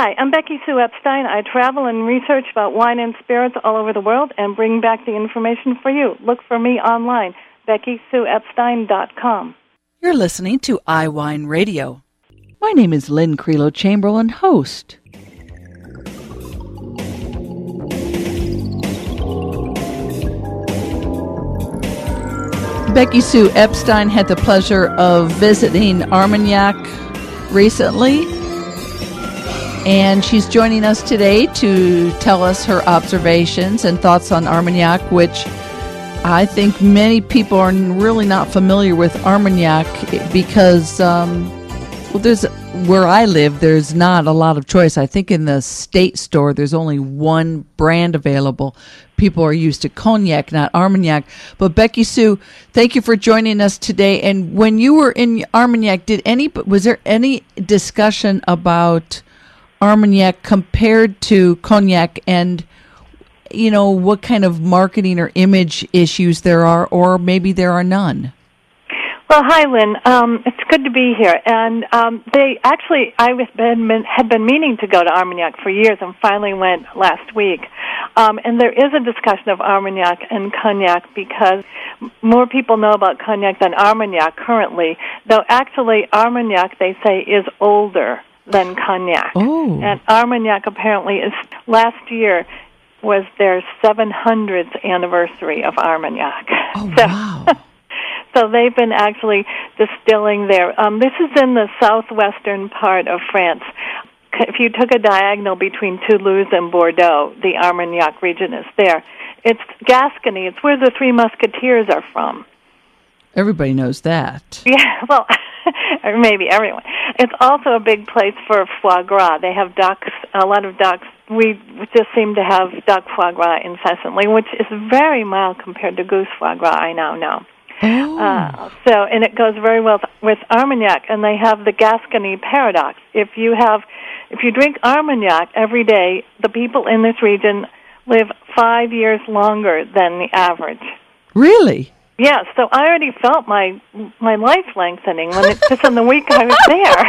Hi, I'm Becky Sue Epstein. I travel and research about wine and spirits all over the world and bring back the information for you. Look for me online, BeckySueEpstein.com. You're listening to iWine Radio. My name is Lynn Creelo Chamberlain, host. Becky Sue Epstein had the pleasure of visiting Armagnac recently, and she's joining us today to tell us her observations and thoughts on Armagnac, which I think many people are really not familiar with Armagnac because, where I live, there's not a lot of choice. I think in the state store, there's only one brand available. People are used to Cognac, not Armagnac. But Becky Sue, thank you for joining us today. And when you were in Armagnac, was there any discussion about Armagnac compared to Cognac, and what kind of marketing or image issues there are, or maybe there are none? Well, hi, Lynn. It's good to be here. And I had been meaning to go to Armagnac for years and finally went last week. And there is a discussion of Armagnac and Cognac because more people know about Cognac than Armagnac currently, though actually Armagnac, they say, is older than Cognac. Oh. And Armagnac apparently last year was their 700th anniversary of Armagnac. Oh, wow. So they've been actually distilling there. This is in the southwestern part of France. If you took a diagonal between Toulouse and Bordeaux, the Armagnac region is there. It's Gascony. It's where the Three Musketeers are from. Everybody knows that. Yeah, well, or maybe everyone. It's also a big place for foie gras. They have ducks, a lot of ducks. We just seem to have duck foie gras incessantly, which is very mild compared to goose foie gras, I now know. Oh. And it goes very well with Armagnac, and they have the Gascony paradox. If you drink Armagnac every day, the people in this region live 5 years longer than the average. Really? Yeah, so I already felt my life lengthening just in the week I was there.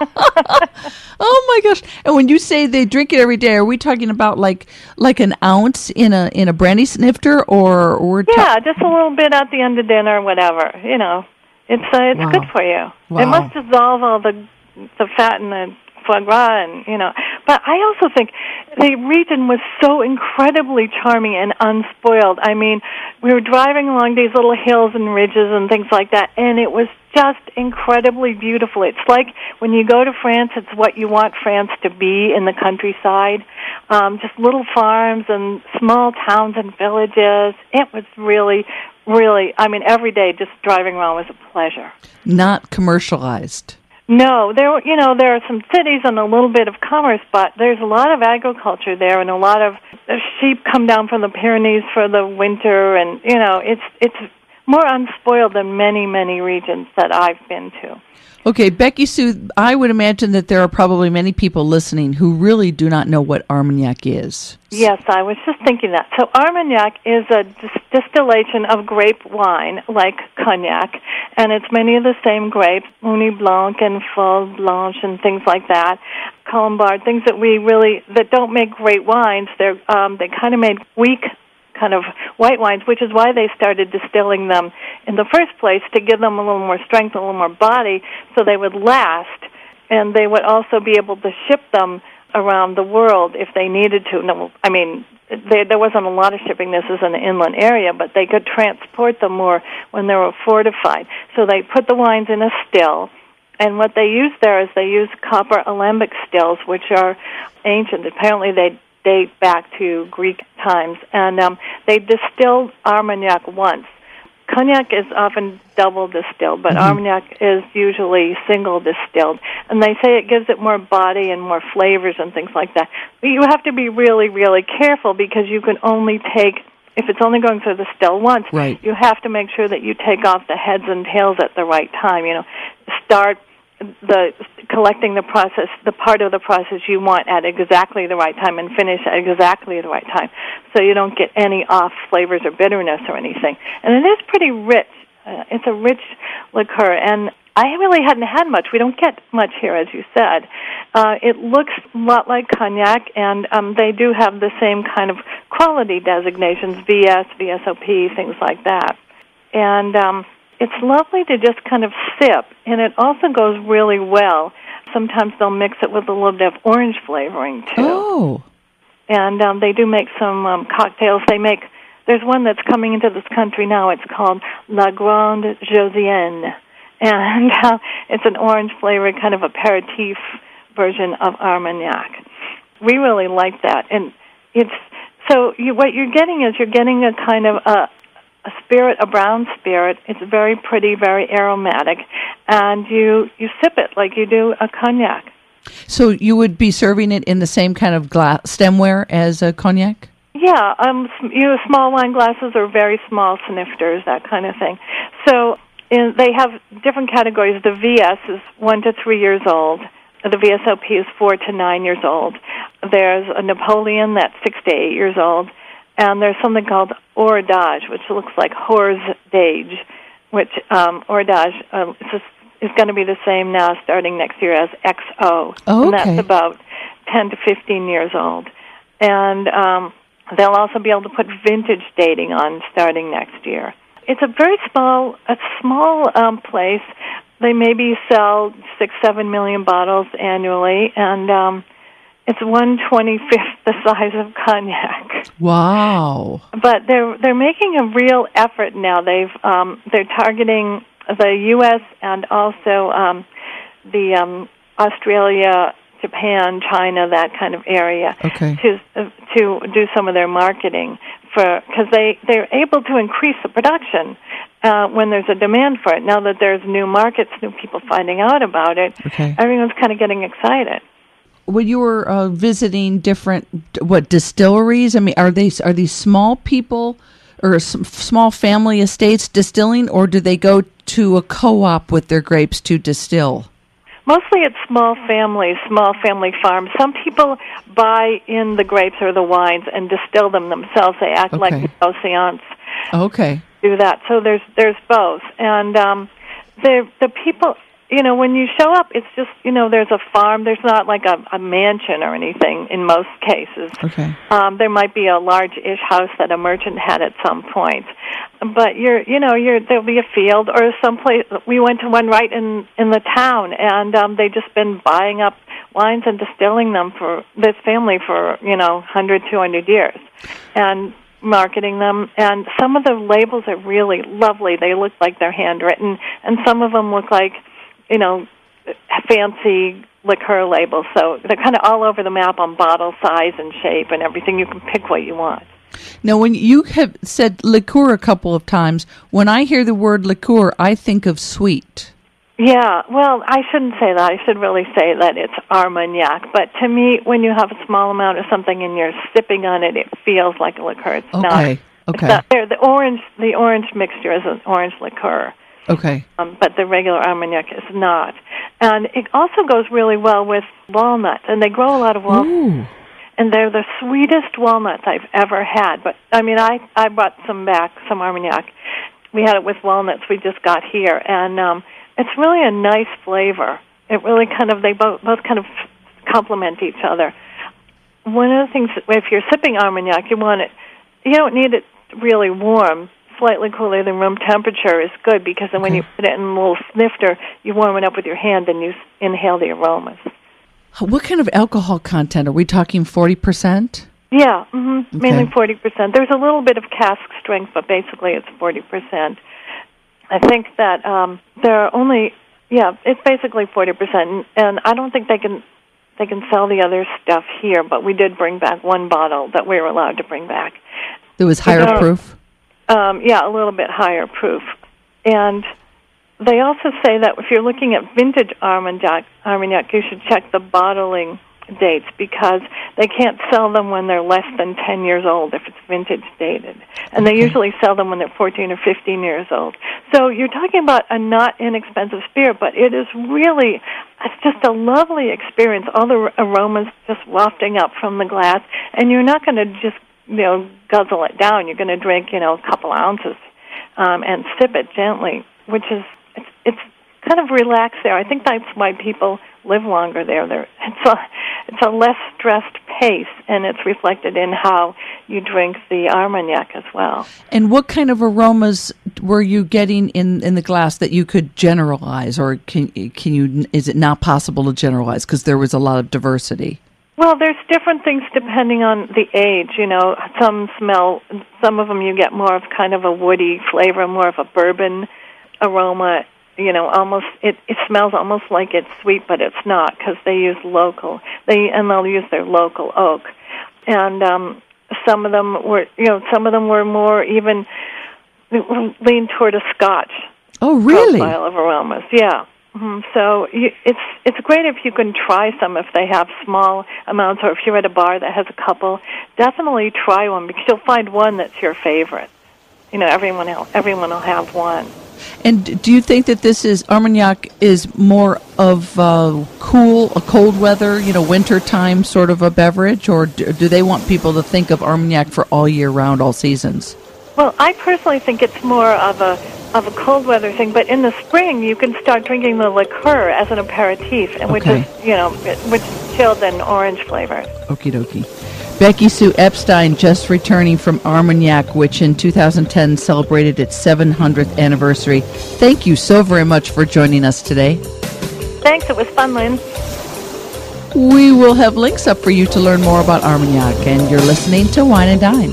Oh my gosh! And when you say they drink it every day, are we talking about like an ounce in a brandy snifter, or just a little bit at the end of dinner, whatever. It's Wow. good for you. Wow. It must dissolve all the fat in the foie gras, and But I also think the region was so incredibly charming and unspoiled. I mean, we were driving along these little hills and ridges and things like that, and it was just incredibly beautiful. It's like when you go to France, it's what you want France to be in the countryside. Just little farms and small towns and villages. It was really, really, every day just driving around was a pleasure. Not commercialized. No, there are some cities and a little bit of commerce, but there's a lot of agriculture there, and a lot of sheep come down from the Pyrenees for the winter, and it's more unspoiled than many, many regions that I've been to. Okay, Becky Sue, I would imagine that there are probably many people listening who really do not know what Armagnac is. Yes, I was just thinking that. So Armagnac is a distillation of grape wine, like Cognac, and it's many of the same grapes, Uni Blanc and Fol Blanche and things like that, Colombard, things that don't make great wines. They kind of made weak kind of white wines, which is why they started distilling them in the first place, to give them a little more strength, a little more body, so they would last, and they would also be able to ship them around the world if they needed to. No, there wasn't a lot of shipping. This is an inland area, but they could transport them more when they were fortified. So they put the wines in a still, and what they use there is they use copper alembic stills, which are ancient. Apparently they date back to Greek times, and they distilled Armagnac once. Cognac is often double distilled, but Armagnac is usually single distilled. And they say it gives it more body and more flavors and things like that. But you have to be really, really careful because you can only take, if it's only going through the still once, right, you have to make sure that you take off the heads and tails at the right time. Start collecting the process, the part of the process you want at exactly the right time, and finish at exactly the right time, so you don't get any off flavors or bitterness or anything. And it is pretty rich. It's a rich liqueur, and I really hadn't had much. We don't get much here, as you said. It looks a lot like cognac, and they do have the same kind of quality designations, VS, VSOP, things like that. And it's lovely to just kind of sip, and it also goes really well. Sometimes they'll mix it with a little bit of orange flavoring, too. Oh. And they do make some cocktails. There's one that's coming into this country now. It's called La Grande Josienne. And it's an orange-flavored kind of aperitif version of Armagnac. We really like that. And what you're getting is you're getting a kind of a spirit, a brown spirit. It's very pretty, very aromatic. And you sip it like you do a cognac. So you would be serving it in the same kind of stemware as a cognac? Yeah, small wine glasses or very small snifters, that kind of thing. So they have different categories. The VS is 1 to 3 years old. The VSOP is 4 to 9 years old. There's a Napoleon that's 6 to 8 years old. And there's something called Hors-d'Age, which looks like Hors d'Age, which Hors-d'Age is going to be the same now starting next year as XO. Oh, okay. And that's about 10 to 15 years old. And they'll also be able to put vintage dating on starting next year. It's a very small place. They maybe sell 6-7 million bottles annually, and it's 1/25th the size of cognac. Wow! But they're making a real effort now. They're targeting the U.S. and also the Australia, Japan, China, that kind of area, to do some of their marketing because they're able to increase the production when there's a demand for it. Now that there's new markets, new people finding out about it, everyone's kind of getting excited. When you were visiting different distilleries, I mean, are these small people or small family estates distilling, or do they go to a co-op with their grapes to distill? Mostly it's small family farms. Some people buy in the grapes or the wines and distill them themselves. They act like negociants. Okay. Do that. So there's both. And the people, when you show up, it's just, there's a farm. There's not like a mansion or anything in most cases. Okay. There might be a large-ish house that a merchant had at some point. But there'll be a field or someplace. We went to one right in the town, and they've just been buying up wines and distilling them for this family for 100, 200 years, and marketing them. And some of the labels are really lovely. They look like they're handwritten, and some of them look like fancy liqueur labels. So they're kind of all over the map on bottle size and shape and everything. You can pick what you want. Now, when you have said liqueur a couple of times, when I hear the word liqueur, I think of sweet. Yeah, well, I shouldn't say that. I should really say that it's Armagnac. But to me, when you have a small amount of something and you're sipping on it, it feels like a liqueur. It's not. Okay. It's not, the orange mixture is an orange liqueur. Okay. But the regular Armagnac is not. And it also goes really well with walnuts, and they grow a lot of walnuts. Ooh. And they're the sweetest walnuts I've ever had. But, I mean, I brought some Armagnac. We had it with walnuts we just got here. And it's really a nice flavor. It really they both kind of complement each other. One of the things, if you're sipping Armagnac, you don't need it really warm. Slightly cooler than room temperature is good, because then when you put it in a little snifter, you warm it up with your hand and you inhale the aromas. What kind of alcohol content? Are we talking 40%? Yeah, mainly 40%. There's a little bit of cask strength, but basically it's 40%. I think that there are only, it's basically 40%, and I don't think they can sell the other stuff here, but we did bring back one bottle that we were allowed to bring back. It was higher proof? A little bit higher proof. And they also say that if you're looking at vintage Armagnac, you should check the bottling dates, because they can't sell them when they're less than 10 years old if it's vintage dated. And they usually sell them when they're 14 or 15 years old. So you're talking about a not inexpensive spirit, but it's just a lovely experience. All the aromas just wafting up from the glass, and you're not going to just guzzle it down. You're going to drink, a couple ounces and sip it gently, which is, it's kind of relax there. I think that's why people live longer there. It's a less stressed pace, and it's reflected in how you drink the Armagnac as well. And what kind of aromas were you getting in the glass that you could generalize, or can you? Is it not possible to generalize because there was a lot of diversity? Well, there's different things depending on the age. Some of them you get more of kind of a woody flavor, more of a bourbon aroma. Almost it smells almost like it's sweet, but it's not because they use local. They'll use their local oak, and some of them were more even lean toward a Scotch. Oh, really? Profile of aromas, yeah. Mm-hmm. So it's great if you can try some if they have small amounts, or if you're at a bar that has a couple. Definitely try one because you'll find one that's your favorite. Everyone will have one. And do you think that Armagnac is more of cold weather, winter time sort of a beverage, or do they want people to think of Armagnac for all year round, all seasons? Well, I personally think it's more of a cold weather thing, but in the spring you can start drinking the liqueur as an aperitif, and which is chilled and orange flavored. Okie dokie. Becky Sue Epstein just returning from Armagnac, which in 2010 celebrated its 700th anniversary. Thank you so very much for joining us today. Thanks, it was fun, Lynn. We will have links up for you to learn more about Armagnac, and you're listening to Wine and Dine.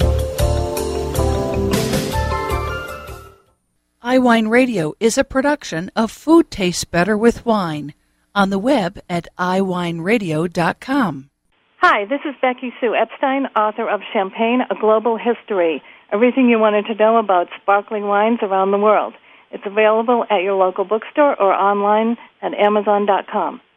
iWine Radio is a production of Food Tastes Better with Wine, on the web at iWineRadio.com. Hi, this is Becky Sue Epstein, author of Champagne, A Global History, everything you wanted to know about sparkling wines around the world. It's available at your local bookstore or online at Amazon.com.